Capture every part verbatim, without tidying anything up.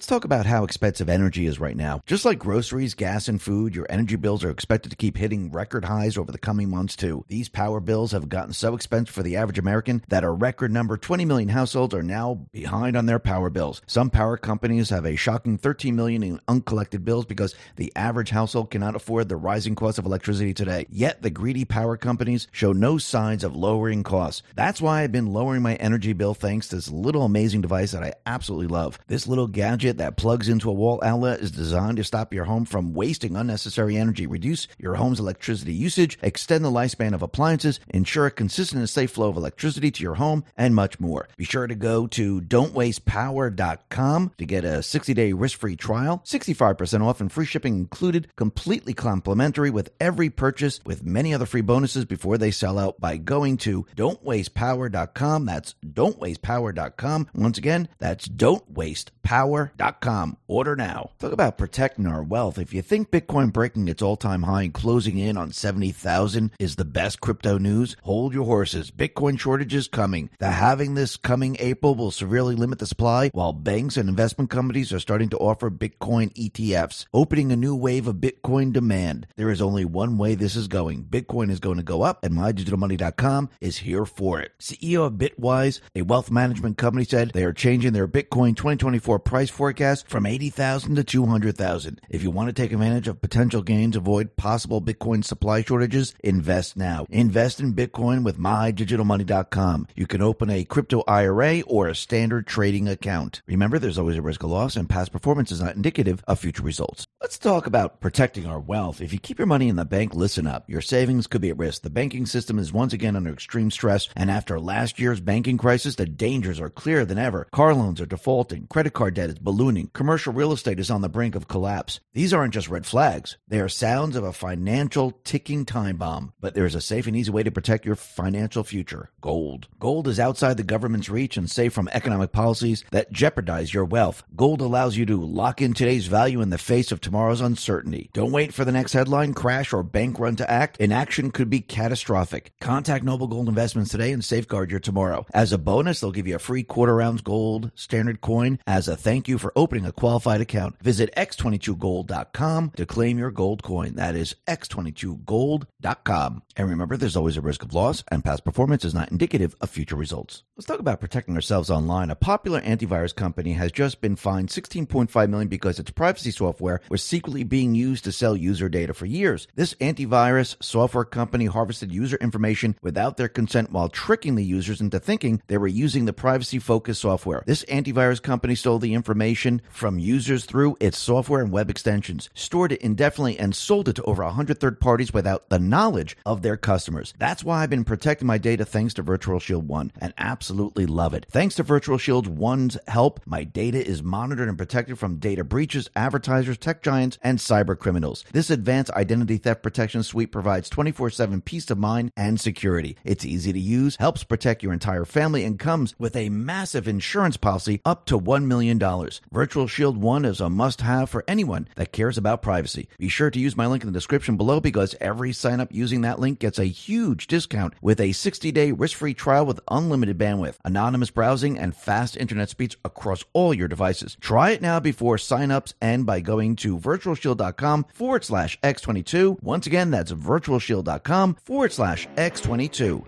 Let's talk about how expensive energy is right now. Just like groceries, gas, and food, your energy bills are expected to keep hitting record highs over the coming months, too. These power bills have gotten so expensive for the average American that a record number twenty million households are now behind on their power bills. Some power companies have a shocking thirteen million dollars in uncollected bills because the average household cannot afford the rising cost of electricity today. Yet the greedy power companies show no signs of lowering costs. That's why I've been lowering my energy bill thanks to this little amazing device that I absolutely love. This little gadget that plugs into a wall outlet is designed to stop your home from wasting unnecessary energy, reduce your home's electricity usage, extend the lifespan of appliances, ensure a consistent and safe flow of electricity to your home, and much more. Be sure to go to don't waste power dot com to get a sixty-day risk-free trial, sixty-five percent off and free shipping included, completely complimentary with every purchase, with many other free bonuses before they sell out by going to don't waste power dot com. That's don't waste power dot com. Once again, that's don't waste power dot com. Order now. Talk about protecting our wealth. If you think Bitcoin breaking its all-time high and closing in on seventy thousand is the best crypto news, hold your horses. Bitcoin shortage is coming. The halving this coming April will severely limit the supply, while banks and investment companies are starting to offer Bitcoin E T Fs, opening a new wave of Bitcoin demand. There is only one way this is going. Bitcoin is going to go up, and my digital money dot com is here for it. C E O of Bitwise, a wealth management company, said they are changing their Bitcoin twenty twenty-four price forecast from eighty thousand to two hundred thousand. If you want to take advantage of potential gains, avoid possible Bitcoin supply shortages, invest now. Invest in Bitcoin with my digital money dot com. You can open a crypto I R A or a standard trading account. Remember, there's always a risk of loss, and past performance is not indicative of future results. Let's talk about protecting our wealth. If you keep your money in the bank, listen up. Your savings could be at risk. The banking system is once again under extreme stress, and after last year's banking crisis, the dangers are clearer than ever. Car loans are defaulting. Credit card debt is ballooning. Commercial real estate is on the brink of collapse. These aren't just red flags. They are sounds of a financial ticking time bomb. But there is a safe and easy way to protect your financial future. Gold. Gold is outside the government's reach and safe from economic policies that jeopardize your wealth. Gold allows you to lock in today's value in the face of tomorrow's uncertainty. Don't wait for the next headline, crash, or bank run to act. Inaction could be catastrophic. Contact Noble Gold Investments today and safeguard your tomorrow. As a bonus, they'll give you a free quarter ounce gold standard coin as a thank you for opening a qualified account. Visit x twenty-two gold dot com to claim your gold coin. That is x twenty-two gold dot com. And remember, there's always a risk of loss, and past performance is not indicative of future results. Let's talk about protecting ourselves online. A popular antivirus company has just been fined sixteen point five million dollars because its privacy software was secretly being used to sell user data for years. This antivirus software company harvested user information without their consent while tricking the users into thinking they were using the privacy-focused software. This antivirus company stole the information from users through its software and web extensions, stored it indefinitely, and sold it to over one hundred third parties without the knowledge of their customers. That's why I've been protecting my data thanks to Virtual Shield One, and absolutely love it. Thanks to Virtual Shield One's help, my data is monitored and protected from data breaches, advertisers, tech giants, and cyber criminals. This advanced identity theft protection suite provides twenty-four seven peace of mind and security. It's easy to use, helps protect your entire family, and comes with a massive insurance policy up to one million dollars. Virtual Shield One is a must-have for anyone that cares about privacy. Be sure to use my link in the description below because every sign-up using that link gets a huge discount with a sixty-day risk-free trial with unlimited bandwidth, anonymous browsing, and fast internet speeds across all your devices. Try it now before sign-ups end by going to virtual shield dot com forward slash x twenty-two. Once again, that's virtual shield dot com forward slash x twenty-two.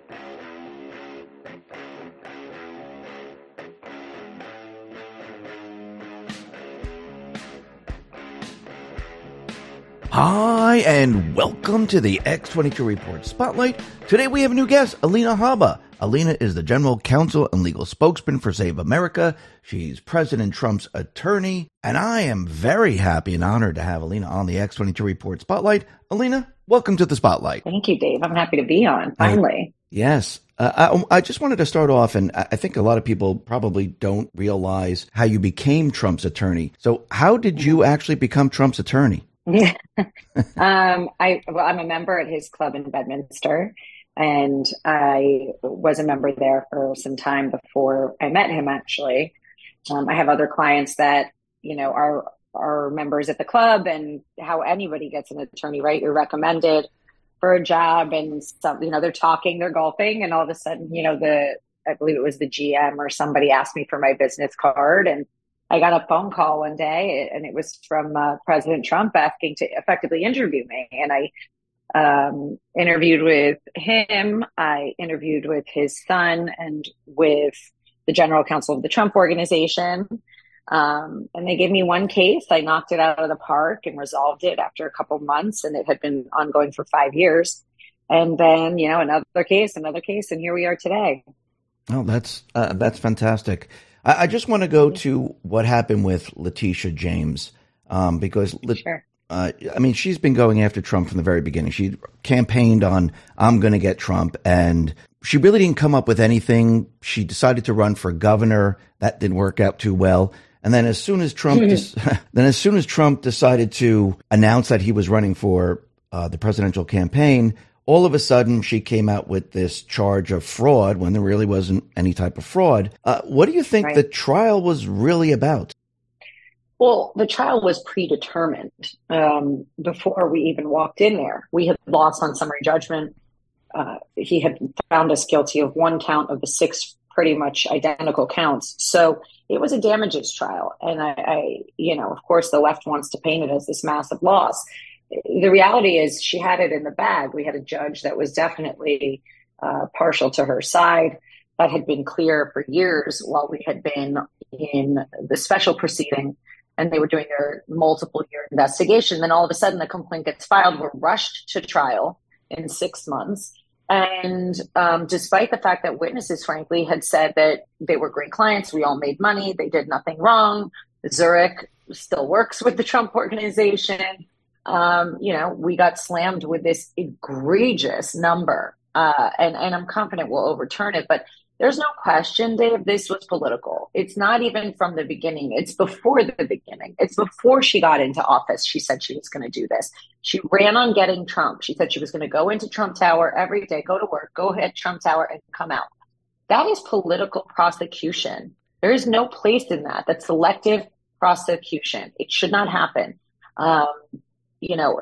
Hi, and welcome to the X twenty-two Report Spotlight. Today we have a new guest, Alina Habba. Alina is the general counsel and legal spokesman for Save America. She's President Trump's attorney, and I am very happy and honored to have Alina on the X twenty-two Report Spotlight. Alina, welcome to the Spotlight. Thank you, Dave. I'm happy to be on, finally. Uh, yes. Uh, I, I just wanted to start off, and I think a lot of people probably don't realize how you became Trump's attorney. So how did you actually become Trump's attorney? Yeah. um, I, well, I'm a member at his club in Bedminster, and I was a member there for some time before I met him, actually. Um, I have other clients that, you know, are, are members at the club, and how anybody gets an attorney, right? You're recommended for a job, and some, you know, they're talking, they're golfing, and all of a sudden, you know, the, I believe it was the G M or somebody asked me for my business card, and I got a phone call one day, and it was from uh, President Trump asking to effectively interview me. And I um, interviewed with him. I interviewed with his son and with the general counsel of the Trump Organization. Um, and they gave me one case. I knocked it out of the park and resolved it after a couple months, and it had been ongoing for five years. And then, you know, another case, another case, and here we are today. Oh, that's uh, that's fantastic. I, I just want to go to what happened with Letitia James, um, because Le- Sure. uh, I mean, she's been going after Trump from the very beginning. She campaigned on, I'm going to get Trump, and she really didn't come up with anything. She decided to run for governor. That didn't work out too well. And then as soon as Trump, des- then as soon as Trump decided to announce that he was running for uh, the presidential campaign, all of a sudden she came out with this charge of fraud when there really wasn't any type of fraud. Uh, what do you think Right. the trial was really about? Well, the trial was predetermined um, before we even walked in there. We had lost on summary judgment. Uh, he had found us guilty of one count of the six pretty much identical counts. So it was a damages trial. And I, I, you know, of course, the left wants to paint it as this massive loss. The reality is she had it in the bag. We had a judge that was definitely uh, partial to her side. That had been clear for years while we had been in the special proceeding and they were doing their multiple year investigation. Then all of a sudden the complaint gets filed. We're rushed to trial in six months. And um, despite the fact that witnesses, frankly, had said that they were great clients, we all made money, they did nothing wrong. Zurich still works with the Trump Organization. Um, you know, we got slammed with this egregious number. Uh, and, and I'm confident we'll overturn it. But there's no question, Dave, this was political. It's not even from the beginning. It's before the beginning. It's before she got into office. She said she was going to do this. She ran on getting Trump. She said she was going to go into Trump Tower every day, go to work, go hit Trump Tower and come out. That is political prosecution. There is no place in that. That's selective prosecution. It should not happen. Um, you know,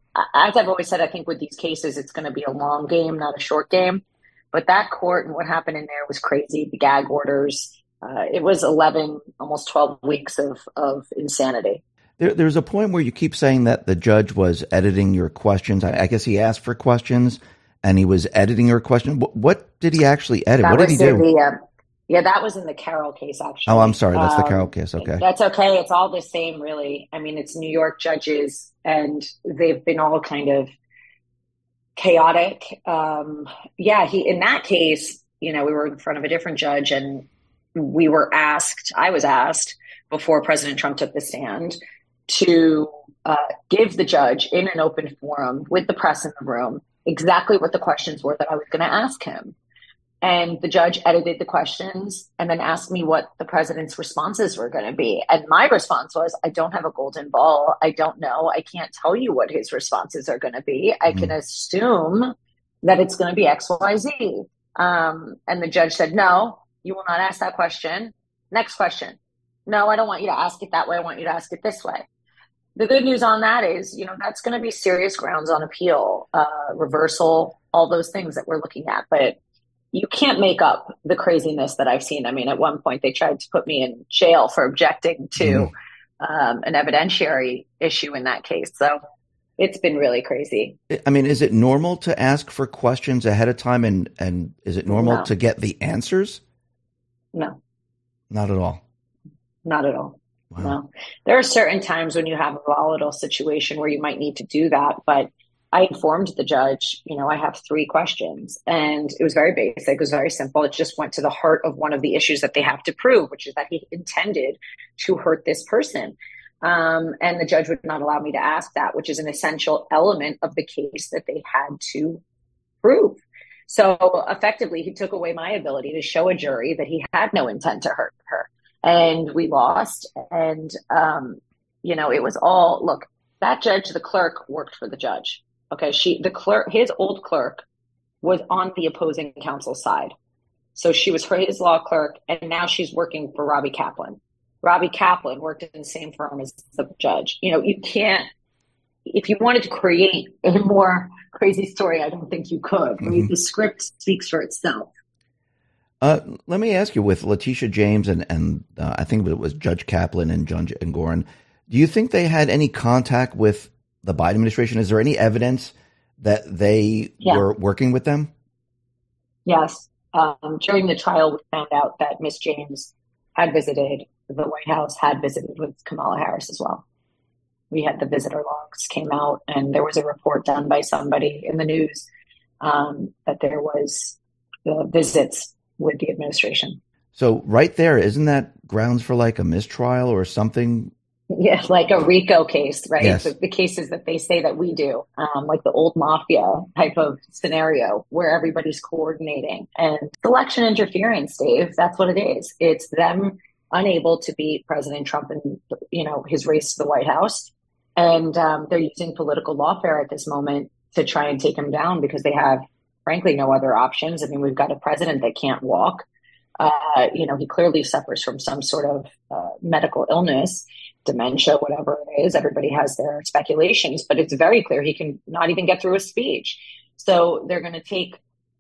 as I've always said, I think with these cases, it's going to be a long game, not a short game. But that court and what happened in there was crazy. The gag orders, uh, it was eleven, almost twelve weeks of, of insanity. There, there's a point where you keep saying that the judge was editing your questions. I, I guess he asked for questions and he was editing your question. What, what did he actually edit? That what did he do? The, uh, yeah, that was in the Carroll case, actually. Oh, I'm sorry. That's um, the Carroll case. Okay. That's okay. It's all the same, really. I mean, it's New York judges and they've been all kind of chaotic. Um, yeah, he, in that case, you know, we were in front of a different judge and we were asked, I was asked before President Trump took the stand to uh, give the judge in an open forum with the press in the room exactly what the questions were that I was going to ask him. And the judge edited the questions and then asked me what the president's responses were going to be. And my response was, I don't have a golden ball. I don't know. I can't tell you what his responses are going to be. I can assume that it's going to be X, Y, Z. Um, and the judge said, no, you will not ask that question. Next question. No, I don't want you to ask it that way. I want you to ask it this way. The good news on that is, you know, that's going to be serious grounds on appeal, uh, reversal, all those things that we're looking at. But you can't make up the craziness that I've seen. I mean, at one point they tried to put me in jail for objecting to mm. um, an evidentiary issue in that case. So it's been really crazy. I mean, is it normal to ask for questions ahead of time and, and is it normal No. to get the answers? No. Not at all. Not at all. Wow. No. There are certain times when you have a volatile situation where you might need to do that, but I informed the judge, you know, I have three questions and it was very basic. It was very simple. It just went to the heart of one of the issues that they have to prove, which is that he intended to hurt this person. Um, and the judge would not allow me to ask that, which is an essential element of the case that they had to prove. So effectively, he took away my ability to show a jury that he had no intent to hurt her. And we lost. And, um, you know, it was all, look, that judge, the clerk, worked for the judge. Okay, she, the clerk, his old clerk was on the opposing counsel side. So she was for his law clerk, and now she's working for Robbie Kaplan. Robbie Kaplan worked in the same firm as the judge. You know, you can't, if you wanted to create a more crazy story, I don't think you could. Mm-hmm. Right? The script speaks for itself. Uh, let me ask you, with Letitia James and, and uh, I think it was Judge Kaplan and Judge Engoron, do you think they had any contact with the Biden administration? Is there any evidence that they Yeah. were working with them? Yes. Um, during the trial, we found out that Miss James had visited the White House, had visited with Kamala Harris as well. We had the visitor logs came out, and there was a report done by somebody in the news um, that there was the visits with the administration. So right there, isn't that grounds for like a mistrial or something? Yeah, like a RICO case, right? Yes. The, the cases that they say that we do, um, like the old mafia type of scenario where everybody's coordinating. And election interference, Dave, that's what it is. It's them unable to beat President Trump in, you know, his race to the White House. And um, they're using political lawfare at this moment to try and take him down because they have, frankly, no other options. I mean, we've got a president that can't walk. Uh, you know, he clearly suffers from some sort of uh, medical illness, dementia, whatever it is. Everybody has their speculations, but it's very clear he can not even get through a speech. So they're going to take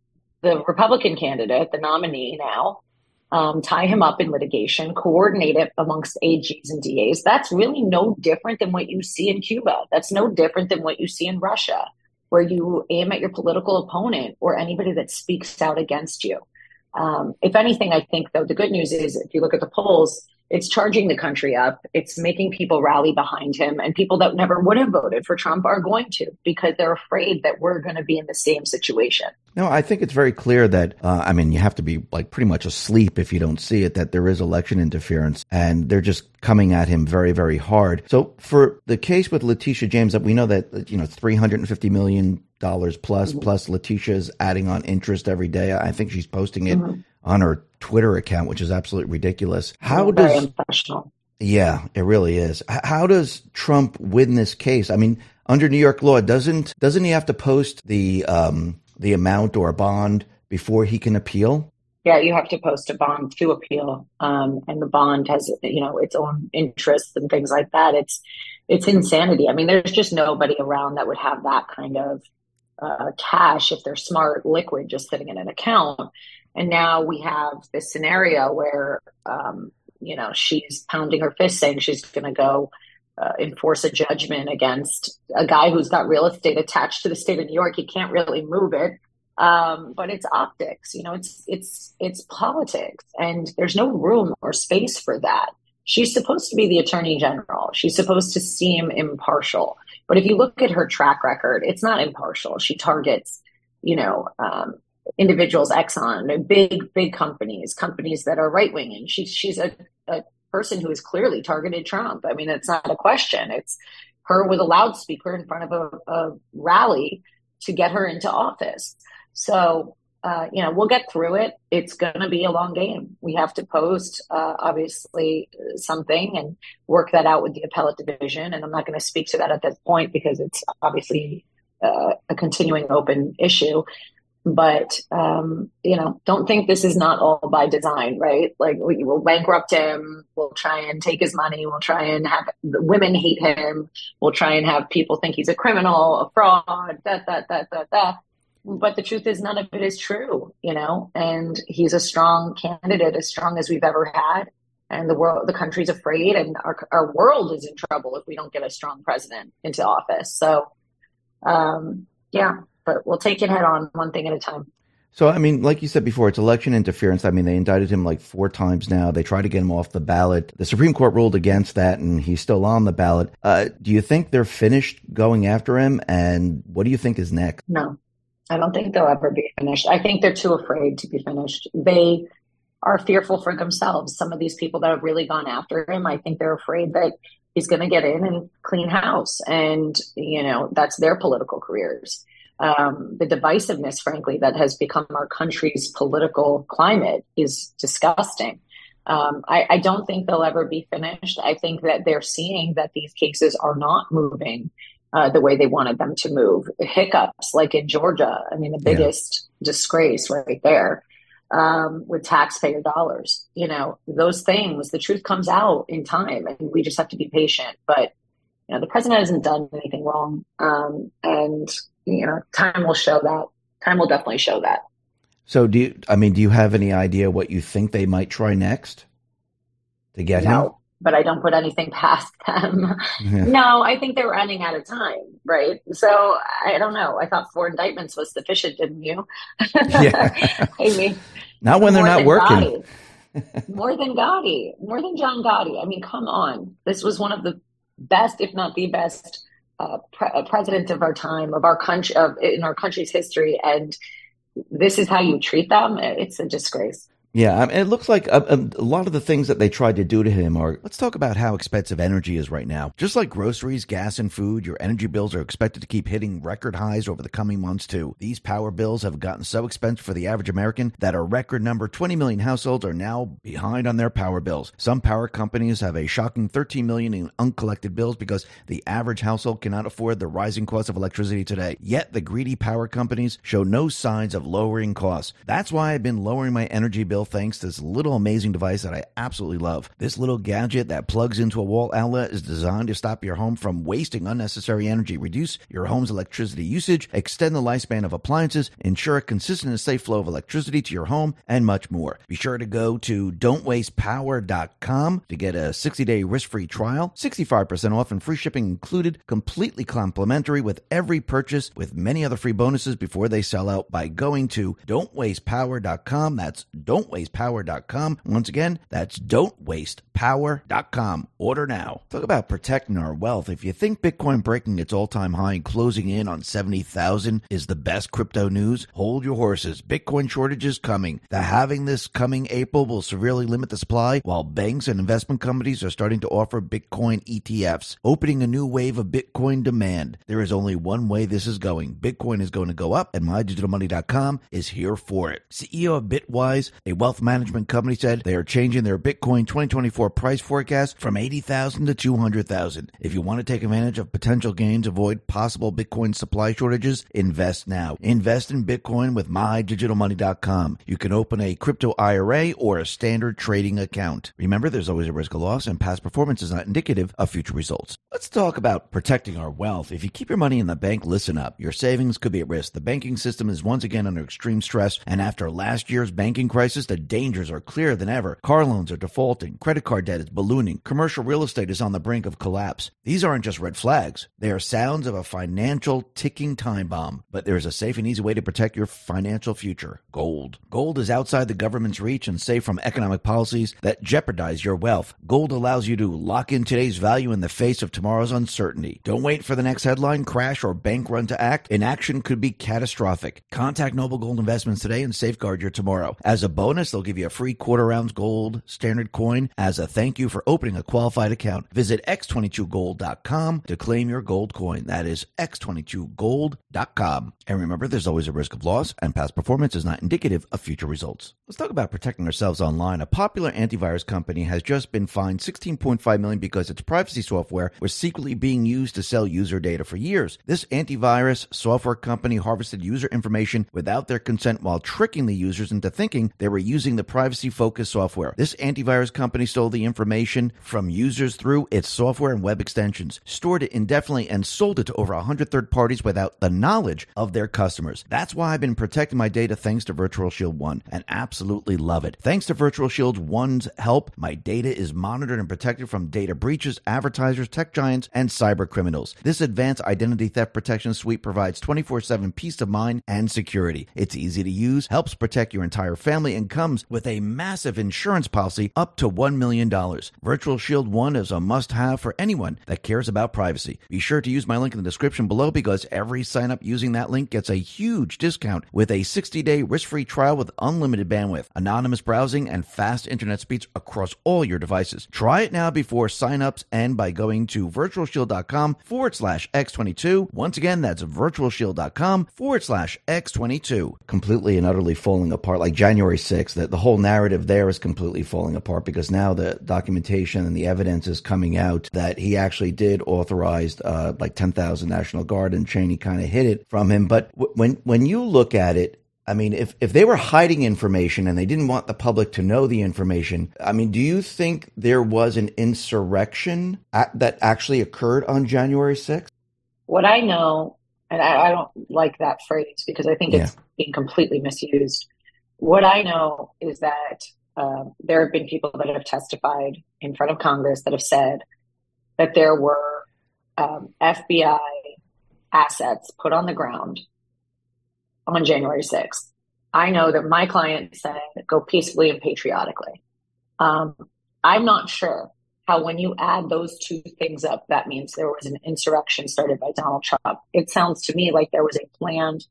the Republican candidate, the nominee now, um, tie him up in litigation, coordinate it amongst A Gs and D As. That's really no different than what you see in Cuba. That's no different than what you see in Russia, where you aim at your political opponent or anybody that speaks out against you. Um, if anything, I think, though, the good news is if you look at the polls, it's charging the country up. It's making people rally behind him, and people that never would have voted for Trump are going to because they're afraid that we're going to be in the same situation. No, I think it's very clear that, uh, I mean, you have to be like pretty much asleep if you don't see it, that there is election interference, and they're just coming at him very, very hard. So for the case with Letitia James, that we know that, you know, three hundred fifty million dollars plus, mm-hmm. plus Letitia's adding on interest every day. I think she's posting it mm-hmm. on her Twitter account, which is absolutely ridiculous. How Very does unprofessional. Yeah, it really is. How does Trump win this case? I mean, under New York law, doesn't doesn't he have to post the um, the amount or a bond before he can appeal? Yeah, you have to post a bond to appeal, um, and the bond has, you know, its own interests and things like that. It's it's insanity. I mean, there's just nobody around that would have that kind of uh, cash if they're smart, liquid, just sitting in an account. And now we have this scenario where, um, you know, she's pounding her fist saying she's going to go uh, enforce a judgment against a guy who's got real estate attached to the state of New York. He can't really move it. Um, but it's optics, you know, it's, it's, it's politics, and there's no room or space for that. She's supposed to be the attorney general. She's supposed to seem impartial. But if you look at her track record, it's not impartial. She targets, you know, um, individuals, Exxon, big, big companies, companies that are right wing. And she, she's a, a person who has clearly targeted Trump. I mean, it's not a question. It's her with a loudspeaker in front of a, a rally to get her into office. So, uh, you know, we'll get through it. It's going to be a long game. We have to post, uh, obviously, something and work that out with the appellate division. And I'm not going to speak to that at this point because it's obviously uh, a continuing open issue. But, um, you know, don't think this is not all by design, right? Like, we will bankrupt him. We'll try and take his money. We'll try and have the women hate him. We'll try and have people think he's a criminal, a fraud, that, that, that, that, that. But the truth is none of it is true, you know, and he's a strong candidate, as strong as we've ever had. And the world, the country's afraid, and our, our world is in trouble if we don't get a strong president into office. So, um, yeah. But we'll take it head on, one thing at a time. So, I mean, like you said before, it's election interference. I mean, they indicted him like four times now. They tried to get him off the ballot. The Supreme Court ruled against that, and he's still on the ballot. Uh, do you think they're finished going after him? And what do you think is next? No, I don't think they'll ever be finished. I think they're too afraid to be finished. They are fearful for themselves. Some of these people that have really gone after him, I think they're afraid that he's going to get in and clean house. And, you know, that's their political careers. Um, the divisiveness, frankly, that has become our country's political climate is disgusting. Um, I, I don't think they'll ever be finished. I think that they're seeing that these cases are not moving uh, the way they wanted them to move. Hiccups, like in Georgia, I mean, the biggest yeah. disgrace right there um, with taxpayer dollars. You know, those things, the truth comes out in time, and we just have to be patient. But, you know, the president hasn't done anything wrong. Um, and You know, time will show that. Time will definitely show that. So do you, I mean, do you have any idea what you think they might try next to get him? No, but I don't put anything past them. Yeah. No, I think they're running out of time, right? So I don't know. I thought four indictments was sufficient, didn't you? Yeah. I mean, Not when they're more not than working. Gotti, more than Gotti, more than John Gotti. I mean, come on. This was one of the best, if not the best, uh, pre- uh, president of our time, of our country, of in our country's history, and this is how you treat them. It's a disgrace. Yeah, I mean, it looks like a, a, a lot of the things that they tried to do to him are, let's talk about how expensive energy is right now. Just like groceries, gas, and food, your energy bills are expected to keep hitting record highs over the coming months, too. These power bills have gotten so expensive for the average American that a record number twenty million households are now behind on their power bills. Some power companies have a shocking thirteen million in uncollected bills because the average household cannot afford the rising cost of electricity today. Yet the greedy power companies show no signs of lowering costs. That's why I've been lowering my energy bill thanks to this little amazing device that I absolutely love. This little gadget that plugs into a wall outlet is designed to stop your home from wasting unnecessary energy, reduce your home's electricity usage, extend the lifespan of appliances, ensure a consistent and safe flow of electricity to your home, and much more. Be sure to go to don't waste power dot com to get a sixty day risk-free trial, sixty-five percent off and free shipping included, completely complimentary with every purchase, with many other free bonuses before they sell out by going to don't waste power dot com. That's don't waste power dot com. Once again, that's don't waste power dot com. Order now. Talk about protecting our wealth. If you think Bitcoin breaking its all-time high and closing in on seventy thousand is the best crypto news, hold your horses. Bitcoin shortage is coming. The halving this coming April will severely limit the supply, while banks and investment companies are starting to offer Bitcoin E T Fs, opening a new wave of Bitcoin demand. There is only one way this is going. Bitcoin is going to go up, and my digital money dot com is here for it. C E O of Bitwise, a wealth management company, said they are changing their Bitcoin twenty twenty-four price forecast from eighty thousand to two hundred thousand. If you want to take advantage of potential gains, avoid possible Bitcoin supply shortages, invest now. Invest in Bitcoin with my digital money dot com. You can open a crypto I R A or a standard trading account. Remember, there's always a risk of loss, and past performance is not indicative of future results. Let's talk about protecting our wealth. If you keep your money in the bank, listen up. Your savings could be at risk. The banking system is once again under extreme stress, and after last year's banking crisis, the dangers are clearer than ever. Car loans are defaulting, credit card debt is ballooning, commercial real estate is on the brink of collapse. These aren't just red flags. They are sounds of a financial ticking time bomb. But there is a safe and easy way to protect your financial future. Gold. Gold is outside the government's reach and safe from economic policies that jeopardize your wealth. Gold allows you to lock in today's value in the face of tomorrow's uncertainty. Don't wait for the next headline, crash, or bank run to act. Inaction could be catastrophic. Contact Noble Gold Investments today and safeguard your tomorrow. As a bonus, they'll give you a free quarter ounce gold standard coin as a thank you for opening a qualified account. Visit x twenty-two gold dot com to claim your gold coin. That is x twenty-two gold dot com. And remember, there's always a risk of loss, and past performance is not indicative of future results. Let's talk about protecting ourselves online. A popular antivirus company has just been fined sixteen point five million dollars because its privacy software was secretly being used to sell user data for years. This antivirus software company harvested user information without their consent while tricking the users into thinking they were using the privacy-focused software. This antivirus company stole the information from users through its software and web extensions, stored it indefinitely, and sold it to over one hundred third parties without the knowledge of their customers. That's why I've been protecting my data thanks to Virtual Shield One, and absolutely love it. Thanks to Virtual Shield One's help, my data is monitored and protected from data breaches, advertisers, tech giants, and cyber criminals. This advanced identity theft protection suite provides twenty-four seven peace of mind and security. It's easy to use, helps protect your entire family, and comes with a massive insurance policy up to one million dollars. Virtual Shield One is a must-have for anyone that cares about privacy. Be sure to use my link in the description below because every sign-up using that link gets a huge discount with a sixty day risk-free trial with unlimited bandwidth, anonymous browsing, and fast internet speeds across all your devices. Try it now before sign-ups end by going to virtual shield dot com forward slash x twenty-two. Once again, that's virtual shield dot com forward slash x twenty-two. Completely and utterly falling apart, like January sixth, that the whole narrative there is completely falling apart because now the documentation and the evidence is coming out that he actually did authorize uh, like ten thousand National Guard, and Cheney kind of hid it from him. But w- when when you look at it, I mean, if, if they were hiding information and they didn't want the public to know the information, I mean, do you think there was an insurrection at, that actually occurred on January sixth? What I know, and I, I don't like that phrase because I think Yeah. it's being completely misused. what I know is that um, there have been people that have testified in front of Congress that have said that there were um, F B I assets put on the ground on January sixth. I know that my client said, go peacefully and patriotically. Um, I'm not sure how, when you add those two things up, that means there was an insurrection started by Donald Trump. It sounds to me like there was a planned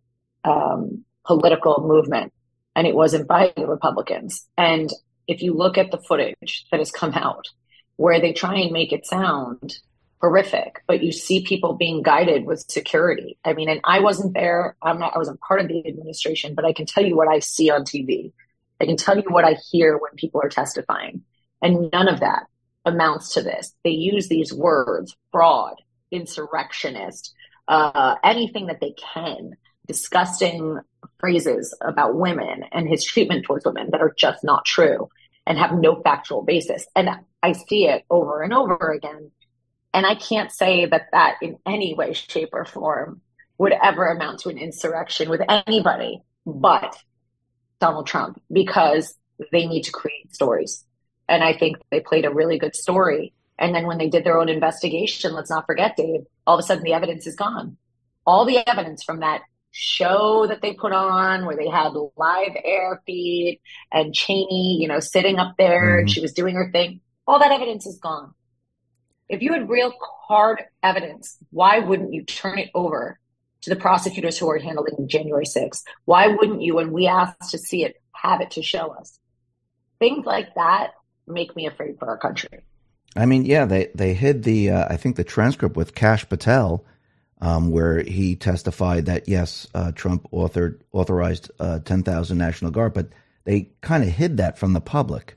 um, political movement, and it wasn't by the Republicans. And if you look at the footage that has come out, where they try and make it sound horrific, but you see people being guided with security. I mean, and I wasn't there. I'm not, I wasn't part of the administration, but I can tell you what I see on T V. I can tell you what I hear when people are testifying. And none of that amounts to this. They use these words, fraud, insurrectionist, uh, anything that they can, disgusting phrases about women and his treatment towards women that are just not true and have no factual basis. And I see it over and over again. And I can't say that that in any way, shape, or form would ever amount to an insurrection with anybody but Donald Trump, because they need to create stories. And I think they played a really good story. And then when they did their own investigation, let's not forget, Dave, all of a sudden the evidence is gone. All the evidence from that show that they put on where they had live air feed and Cheney, you know, sitting up there mm-hmm. and she was doing her thing, all that evidence is gone. If you had real hard evidence, why wouldn't you turn it over to the prosecutors who are handling January sixth? Why wouldn't you, when we asked to see it, have it to show us? Things like that make me afraid for our country. I mean, yeah, they, they hid the, uh, I think the transcript with Kash Patel, um, where he testified that, yes, uh, Trump authored, authorized uh, ten thousand National Guard, but they kind of hid that from the public.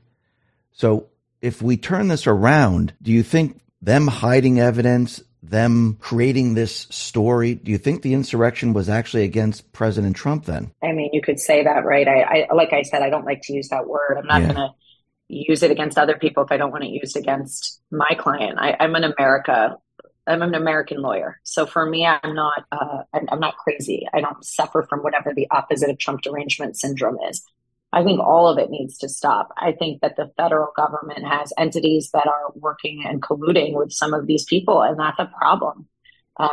So if we turn this around, do you think them hiding evidence, them creating this story, do you think the insurrection was actually against President Trump then? I mean, you could say that, right? I, I like I said, I don't like to use that word. I'm not yeah. going to use it against other people if I don't want it used against my client. I, I'm an America, I'm an American lawyer. So for me, I'm not, uh, I'm, I'm not crazy. I don't suffer from whatever the opposite of Trump derangement syndrome is. I think all of it needs to stop. I think that the federal government has entities that are working and colluding with some of these people, and that's a problem. Um,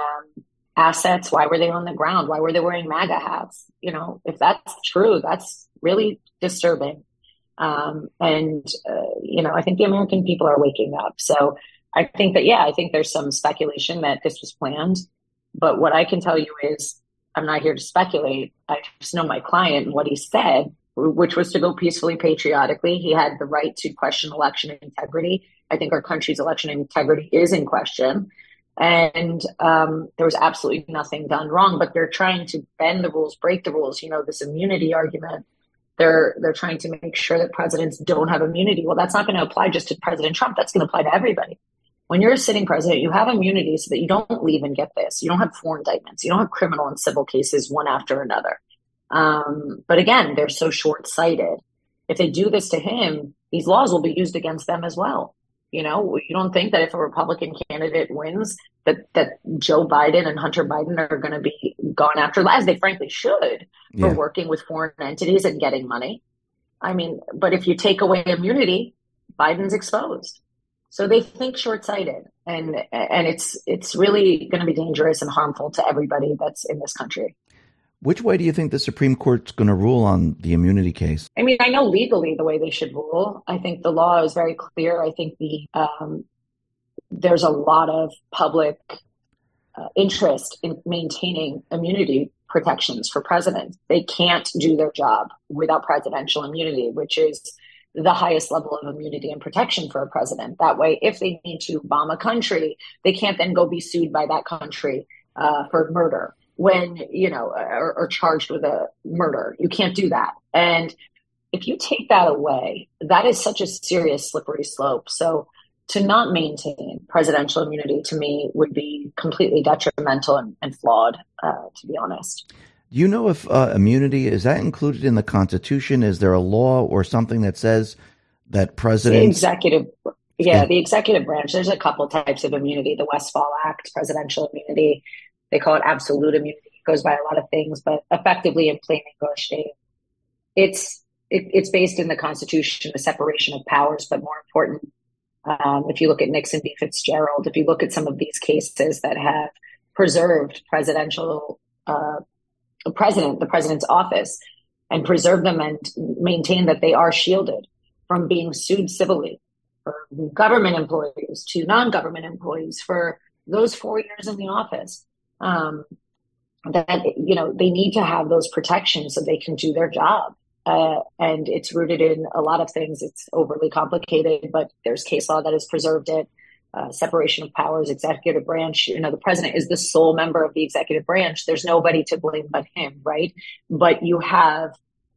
assets, why were they on the ground? Why were they wearing MAGA hats? You know, if that's true, that's really disturbing. Um, and, uh, you know, I think the American people are waking up. So I think that, yeah, I think there's some speculation that this was planned. But what I can tell you is I'm not here to speculate. I just know my client and what he said, which was to go peacefully, patriotically. He had the right to question election integrity. I think our country's election integrity is in question. And um, there was absolutely nothing done wrong, but they're trying to bend the rules, break the rules. You know, this immunity argument, they're they're trying to make sure that presidents don't have immunity. Well, that's not going to apply just to President Trump. That's going to apply to everybody. When you're a sitting president, you have immunity so that you don't leave and get this. You don't have four indictments. You don't have criminal and civil cases one after another. Um, but again, they're so short-sighted. If they do this to him, these laws will be used against them as well. You know, you don't think that if a Republican candidate wins, that, that Joe Biden and Hunter Biden are going to be gone after, as they frankly should, for yeah. working with foreign entities and getting money. I mean, but if you take away immunity, Biden's exposed. So they think short-sighted, and and it's it's really going to be dangerous and harmful to everybody that's in this country. Which way do you think the Supreme Court's going to rule on the immunity case? I mean, I know legally the way they should rule. I think the law is very clear. I think the um, there's a lot of public uh, interest in maintaining immunity protections for presidents. They can't do their job without presidential immunity, which is the highest level of immunity and protection for a president. That way, if they need to bomb a country, they can't then go be sued by that country uh, for murder. When, you know, are, are charged with a murder. You can't do that. And if you take that away, that is such a serious slippery slope. So to not maintain presidential immunity to me would be completely detrimental and, and flawed, uh, to be honest. Do you know if uh, immunity, is that included in the Constitution? Is there a law or something that says that presidents... The executive, yeah, the executive branch, there's a couple types of immunity. The Westfall Act, presidential immunity. They call it absolute immunity. It goes by a lot of things, but effectively in plain English, Dave, it's it, it's based in the Constitution, the separation of powers, but more important, um, if you look at Nixon v. Fitzgerald, if you look at some of these cases that have preserved presidential uh, president, the president's office, and preserve them and maintain that they are shielded from being sued civilly, for government employees to non-government employees for those four years in the office. Um, that, you know, they need to have those protections so they can do their job. Uh, and it's rooted in a lot of things. It's overly complicated, but there's case law that has preserved it. Uh, separation of powers, executive branch. You know, the president is the sole member of the executive branch. There's nobody to blame but him, right? But you have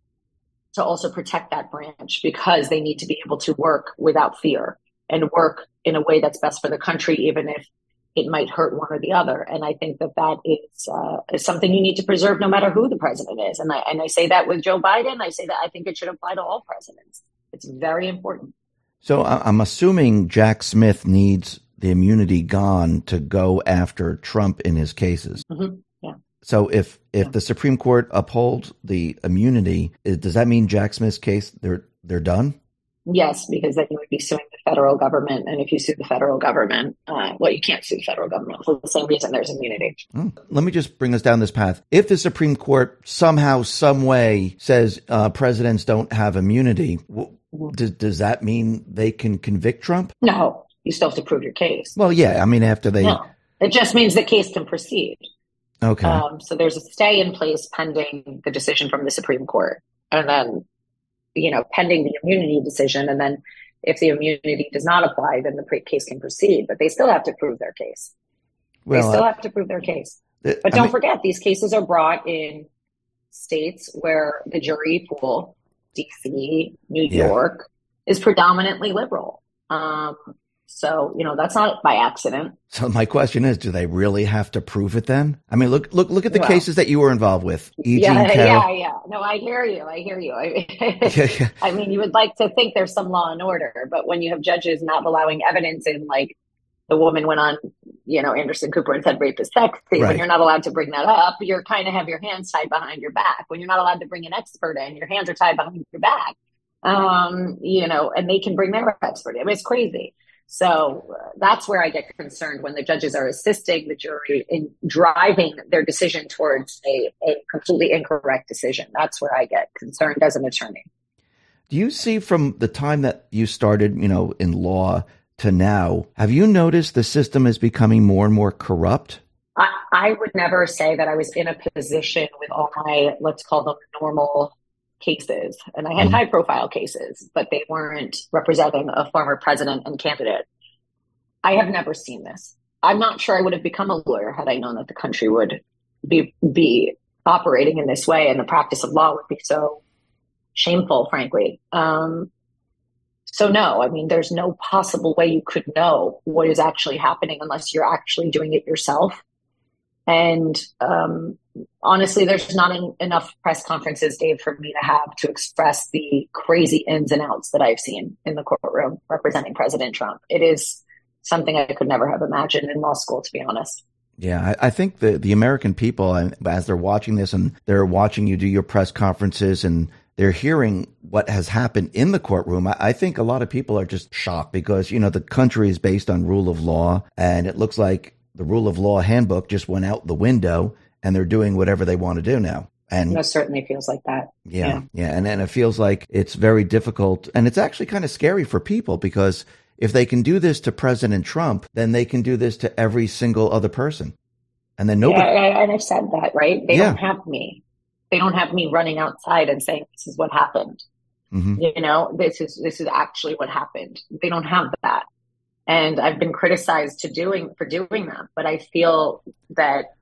to also protect that branch because they need to be able to work without fear and work in a way that's best for the country, even if it might hurt one or the other. And I think that that is, uh, is something you need to preserve no matter who the president is. And I, and I say that with Joe Biden. I say that I think it should apply to all presidents. It's very important. So I'm assuming Jack Smith needs the immunity gone to go after Trump in his cases. Mm-hmm. Yeah. So if if yeah. the Supreme Court upholds the immunity, does that mean Jack Smith's case, they're they're done? Yes, because then you would be suing the federal government. And if you sue the federal government, uh, well, you can't sue the federal government for the same reason there's immunity. Oh, let me just bring us down this path. If the Supreme Court somehow, some way says uh, presidents don't have immunity, w- does, does that mean they can convict Trump? No, you still have to prove your case. Well, yeah, I mean, after they... No, it just means the case can proceed. Okay. Um, so there's a stay in place pending the decision from the Supreme Court. And then, you know, pending the immunity decision. And then if the immunity does not apply, then the case can proceed. But they still have to prove their case. Well, they still uh, have to prove their case. But I don't mean, forget, these cases are brought in states where the jury pool, D C, New yeah. York, is predominantly liberal. Um, so, you know, that's not by accident. So my question is, do they really have to prove it then? I mean, look, look, look at the well, cases that you were involved with. E. Yeah, Jean yeah, yeah. No, I hear you. I hear you. I, yeah, yeah. I mean, you would like to think there's some law and order, but when you have judges not allowing evidence in, like, the woman went on, you know, Anderson Cooper and said rape is sexy. Right. When you're not allowed to bring that up, you're kind of have your hands tied behind your back. When you're not allowed to bring an expert in, your hands are tied behind your back. Um, you know, and they can bring their expert in. I mean, it's crazy. So uh, that's where I get concerned when the judges are assisting the jury in driving their decision towards a, a completely incorrect decision. That's where I get concerned as an attorney. Do you see from the time that you started, you know, in law to now, have you noticed the system is becoming more and more corrupt? I, I would never say that I was in a position with all my, let's call them normal cases. And I had mm-hmm. high profile cases, but they weren't representing a former president and candidate. I have never seen this. I'm not sure I would have become a lawyer had I known that the country would be, be operating in this way and the practice of law would be so shameful, frankly. Um, so no, I mean, there's no possible way you could know what is actually happening unless you're actually doing it yourself. And um, honestly, there's not in, enough press conferences, Dave, for me to have to express the crazy ins and outs that I've seen in the courtroom representing President Trump. It is something I could never have imagined in law school, to be honest. Yeah, I, I think the, the American people, as they're watching this and they're watching you do your press conferences and they're hearing what has happened in the courtroom, I, I think a lot of people are just shocked because, you know, the country is based on rule of law, and it looks like the rule of law handbook just went out the window and they're doing whatever they want to do now. And it certainly feels like that. Yeah. Yeah. yeah. And then it feels like it's very difficult. And it's actually kind of scary for people because if they can do this to President Trump, then they can do this to every single other person. And then nobody. Yeah, and I've said that, right? They yeah. don't have me. They don't have me running outside and saying, this is what happened. Mm-hmm. You know, this is, this is actually what happened. They don't have that. And I've been criticized to doing for doing that, but I feel that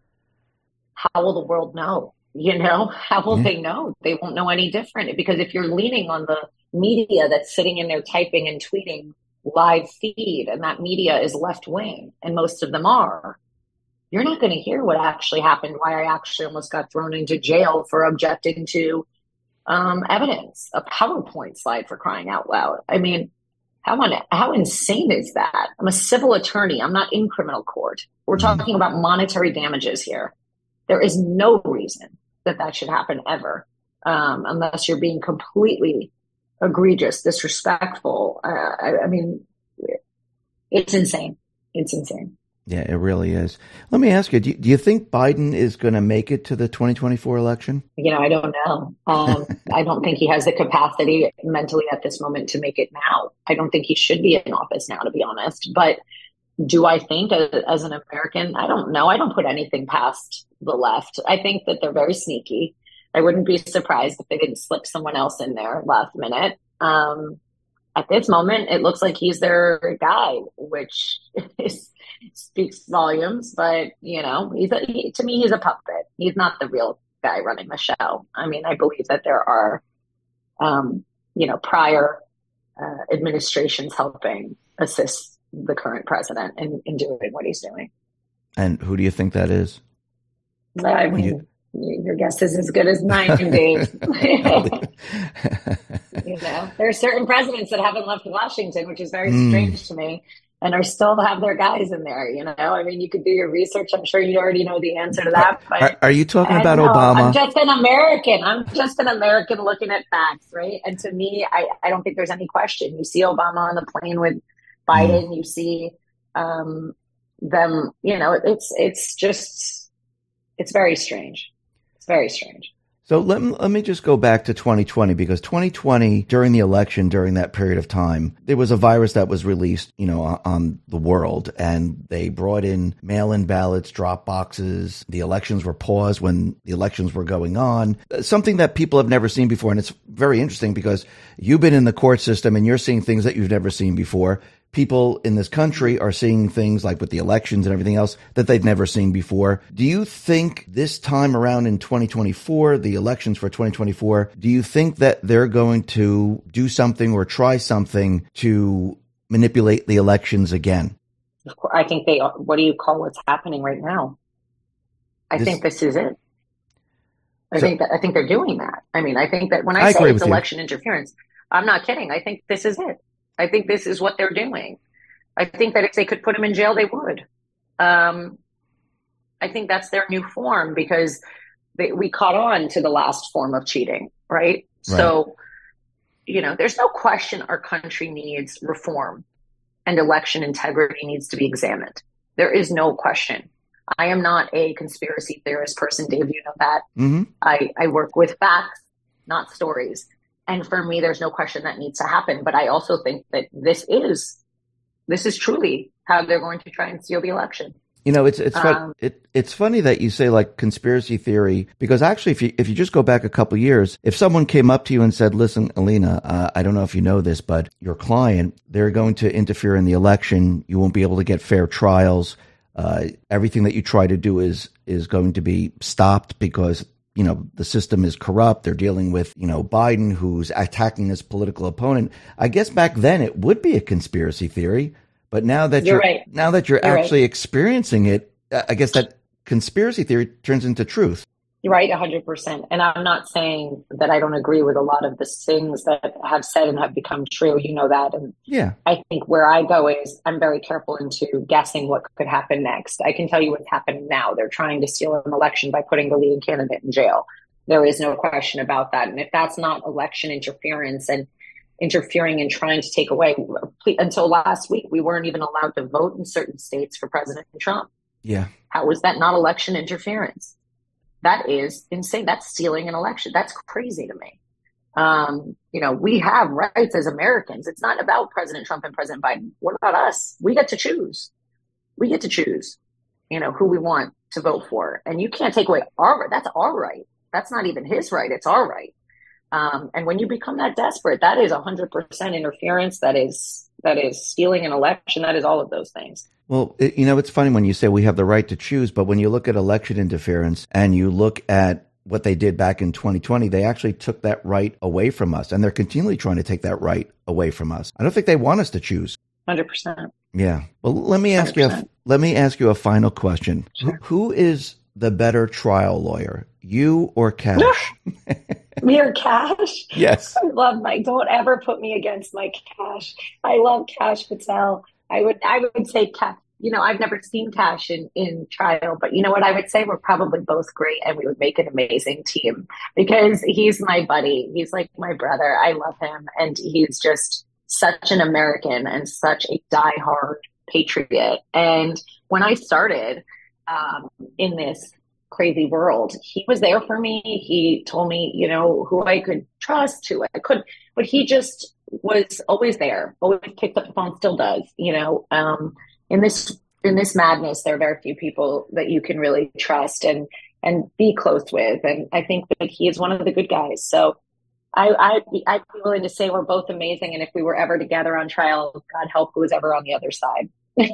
how will the world know? You know, how will yeah. they know? They won't know any different because if you're leaning on the media that's sitting in there typing and tweeting live feed, and that media is left wing, and most of them are, you're not going to hear what actually happened. Why I actually almost got thrown into jail for objecting to um, evidence, a PowerPoint slide, for crying out loud. I mean. How on, how insane is that? I'm a civil attorney. I'm not in criminal court. We're talking about monetary damages here. There is no reason that that should happen ever. um, unless you're being completely egregious, disrespectful. Uh, I, I mean, it's insane. It's insane. Yeah, it really is. Let me ask you, do you, do you think Biden is going to make it to the twenty twenty-four election? You know, I don't know. Um, I don't think he has the capacity mentally at this moment to make it now. I don't think he should be in office now, to be honest. But do I think as, as an American, I don't know. I don't put anything past the left. I think that they're very sneaky. I wouldn't be surprised if they didn't slip someone else in there last minute. Um, at this moment, it looks like he's their guy, which is, speaks volumes. But, you know, he's a, he, to me, he's a puppet. He's not the real guy running the show. I mean, I believe that there are, um, you know, prior uh, administrations helping assist the current president in, in doing what he's doing. And who do you think that is? I mean, you... your guess is as good as mine, Dave. You know, there are certain presidents that haven't left Washington, which is very mm. strange to me, and are still have their guys in there. You know, I mean, you could do your research. I'm sure you already know the answer to that. But are, are you talking about know, Obama? I'm just an American. I'm just an American looking at facts, right? And to me, I, I don't think there's any question. You see Obama on the plane with Biden. Mm. You see um, them. You know, it's it's just it's very strange. It's very strange. So let me, let me just go back to twenty twenty, because twenty twenty, during the election, during that period of time, there was a virus that was released, you know, on, on the world, and they brought in mail-in ballots, drop boxes. The elections were paused when the elections were going on, something that people have never seen before. And it's very interesting because you've been in the court system and you're seeing things that you've never seen before. People in this country are seeing things like with the elections and everything else that they've never seen before. Do you think this time around in twenty twenty-four, the elections for twenty twenty-four, do you think that they're going to do something or try something to manipulate the elections again? I think they, what do you call what's happening right now? I this, think this is it. I so, think that, I think they're doing that. I mean, I think that when I, I say it's election you. interference, I'm not kidding. I think this is it. I think this is what they're doing. I think that if they could put him in jail, they would. Um, I think that's their new form because they, we caught on to the last form of cheating, right? right? So, you know, there's no question our country needs reform and election integrity needs to be examined. There is no question. I am not a conspiracy theorist person, Dave, you know that. Mm-hmm. I, I work with facts, not stories. And for me, there's no question that needs to happen. But I also think that this is this is truly how they're going to try and steal the election. You know, it's it's um, fun, it, it's funny that you say like conspiracy theory, because actually, if you if you just go back a couple of years, if someone came up to you and said, "Listen, Alina, uh, I don't know if you know this, but your client, they're going to interfere in the election. You won't be able to get fair trials. Uh, everything that you try to do is is going to be stopped because." You know, the system is corrupt. They're dealing with, you know, Biden, who's attacking his political opponent. I guess back then it would be a conspiracy theory. But now that you're, you're right. now that you're, you're actually right. experiencing it, I guess that conspiracy theory turns into truth. You're right, one hundred percent. And I'm not saying that I don't agree with a lot of the things that have said and have become true. You know that. And yeah, I think where I go is I'm very careful into guessing what could happen next. I can tell you what's happening now. They're trying to steal an election by putting the leading candidate in jail. There is no question about that. And if that's not election interference and interfering and trying to take away, until last week, we weren't even allowed to vote in certain states for President Trump. Yeah. How is that not election interference? That is insane. That's stealing an election. That's crazy to me. Um, you know, we have rights as Americans. It's not about President Trump and President Biden. What about us? We get to choose. We get to choose, you know, who we want to vote for. And you can't take away our right. That's our right. That's not even his right. It's our right. Um, and when you become that desperate, that is one hundred percent interference. That is that is stealing an election. That is all of those things. Well, it, you know, it's funny when you say we have the right to choose, but when you look at election interference and you look at what they did back in twenty twenty, they actually took that right away from us. And they're continually trying to take that right away from us. I don't think they want us to choose. one hundred percent. Yeah. Well, let me ask one hundred percent. you, a, let me ask you a final question. Sure. Who, who is the better trial lawyer, you or Kash? Me or Kash? Yes. I love Mike. Don't ever put me against Mike Kash. I love Kash Patel. I would I would say Kash. you know, I've never seen Cash in, in trial, but you know what I would say? We're probably both great and we would make an amazing team because he's my buddy. He's like my brother. I love him. And he's just such an American and such a diehard patriot. And when I started um, in this crazy world, he was there for me. He told me, you know, who I could trust, who I couldn't, but he just was always there, always picked up the phone, still does, you know. Um, in this in this madness, there are very few people that you can really trust and and be close with. And I think that he is one of the good guys. So I, I'd, be, I'd be willing to say we're both amazing. And if we were ever together on trial, God help who was ever on the other side.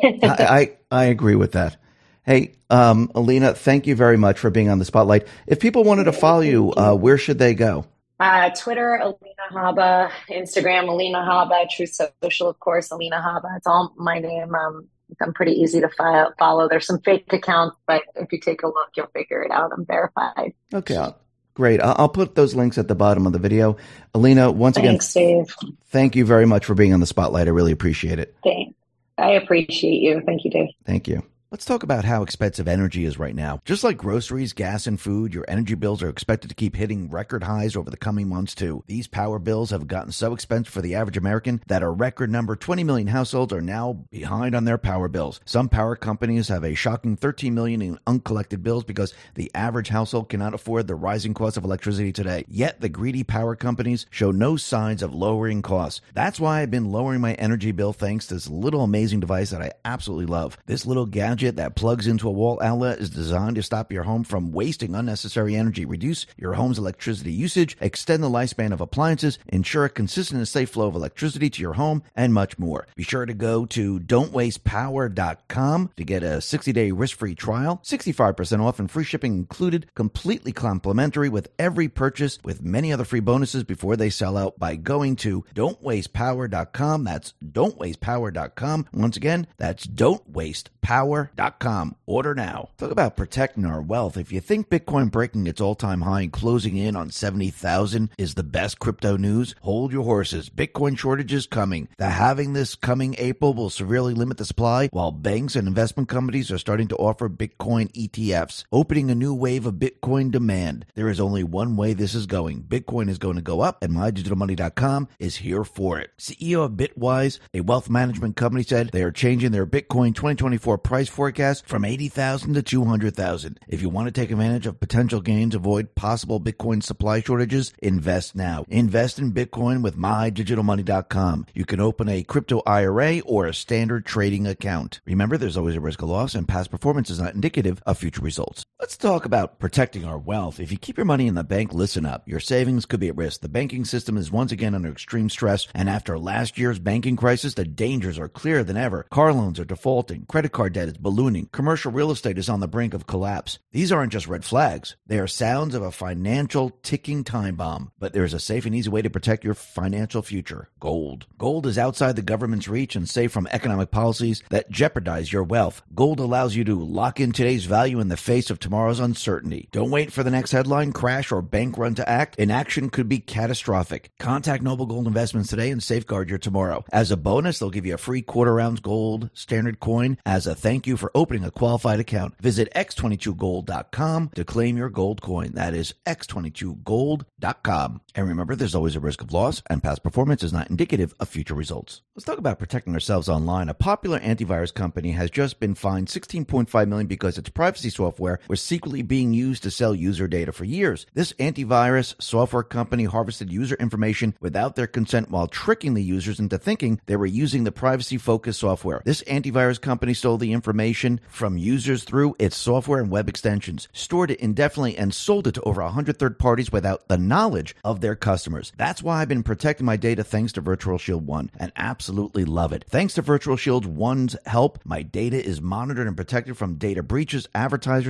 I, I I agree with that. Hey, um, Alina, thank you very much for being on the spotlight. If people wanted to follow you, uh, where should they go? Uh, Twitter, Alina Habba. Instagram, Alina Habba. True Social, of course, Alina Habba. It's all my name. Um, I'm pretty easy to file, follow. There's some fake accounts, but if you take a look, you'll figure it out. I'm verified. Okay, great. I'll put those links at the bottom of the video. Alina, once Thanks, again, Dave. Thank you very much for being on the spotlight. I really appreciate it. Thanks. I appreciate you. Thank you, Dave. Thank you. Let's talk about how expensive energy is right now. Just like groceries, gas, and food, your energy bills are expected to keep hitting record highs over the coming months, too. These power bills have gotten so expensive for the average American that a record number twenty million households are now behind on their power bills. Some power companies have a shocking thirteen million in uncollected bills because the average household cannot afford the rising cost of electricity today. Yet the greedy power companies show no signs of lowering costs. That's why I've been lowering my energy bill thanks to this little amazing device that I absolutely love. This little gadget that plugs into a wall outlet is designed to stop your home from wasting unnecessary energy, reduce your home's electricity usage, extend the lifespan of appliances, ensure a consistent and safe flow of electricity to your home, and much more. Be sure to go to don't waste power dot com to get a sixty day risk-free trial, sixty-five percent off and free shipping included, completely complimentary with every purchase, with many other free bonuses before they sell out by going to don't waste power dot com. That's don't waste power dot com. Once again, that's don't waste power dot com. Order now. Talk about protecting our wealth. If you think Bitcoin breaking its all-time high and closing in on seventy thousand is the best crypto news, hold your horses. Bitcoin shortage is coming. The halving this coming April will severely limit the supply, while banks and investment companies are starting to offer Bitcoin E T Fs, opening a new wave of Bitcoin demand. There is only one way this is going. Bitcoin is going to go up, and my digital money dot com is here for it. C E O of Bitwise, a wealth management company, said they are changing their Bitcoin twenty twenty-four price forecast from eighty thousand to two hundred thousand. If you want to take advantage of potential gains, avoid possible Bitcoin supply shortages, invest now. Invest in Bitcoin with my digital money dot com. You can open a crypto I R A or a standard trading account. Remember, there's always a risk of loss, and past performance is not indicative of future results. Let's talk about protecting our wealth. If you keep your money in the bank, listen up. Your savings could be at risk. The banking system is once again under extreme stress, and after last year's banking crisis, the dangers are clearer than ever. Car loans are defaulting, credit card debt is ballooning, commercial real estate is on the brink of collapse. These aren't just red flags. They are sounds of a financial ticking time bomb. But there is a safe and easy way to protect your financial future. Gold. Gold is outside the government's reach and safe from economic policies that jeopardize your wealth. Gold allows you to lock in today's value in the face of tomorrow's uncertainty. Don't wait for the next headline, crash, or bank run to act. Inaction could be catastrophic. Contact Noble Gold Investments today and safeguard your tomorrow. As a bonus, they'll give you a free quarter ounce gold standard coin as a thank you for opening a qualified account. Visit x twenty-two gold dot com to claim your gold coin. That is x twenty-two gold dot com. And remember, there's always a risk of loss, and past performance is not indicative of future results. Let's talk about protecting ourselves online. A popular antivirus company has just been fined sixteen point five million dollars because its privacy software was secretly being used to sell user data for years. This antivirus software company harvested user information without their consent while tricking the users into thinking they were using the privacy-focused software. This antivirus company stole the information from users through its software and web extensions, stored it indefinitely, and sold it to over one hundred third parties without the knowledge of their customers. That's why I've been protecting my data thanks to Virtual Shield One, and absolutely love it. Thanks to Virtual Shield One's help, my data is monitored and protected from data breaches, advertisers, tech giants,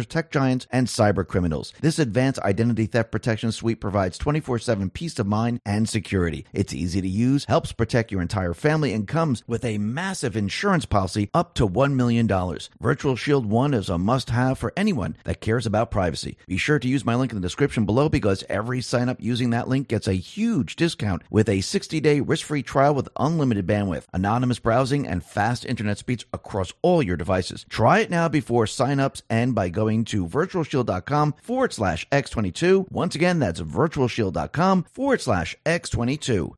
giants and cyber criminals. This advanced identity theft protection suite provides twenty-four seven peace of mind and security. It's easy to use, helps protect your entire family, and comes with a massive insurance policy up to one million dollars. Virtual Shield One is a must-have for anyone that cares about privacy. Be sure to use my link in the description below because every sign-up using that link gets a huge discount with a sixty-day risk-free trial with unlimited bandwidth, anonymous browsing, and fast internet speeds across all your devices. Try it now before sign-ups and by going to virtualshield.com forward slash X22. Once again, that's virtualshield.com forward slash X22.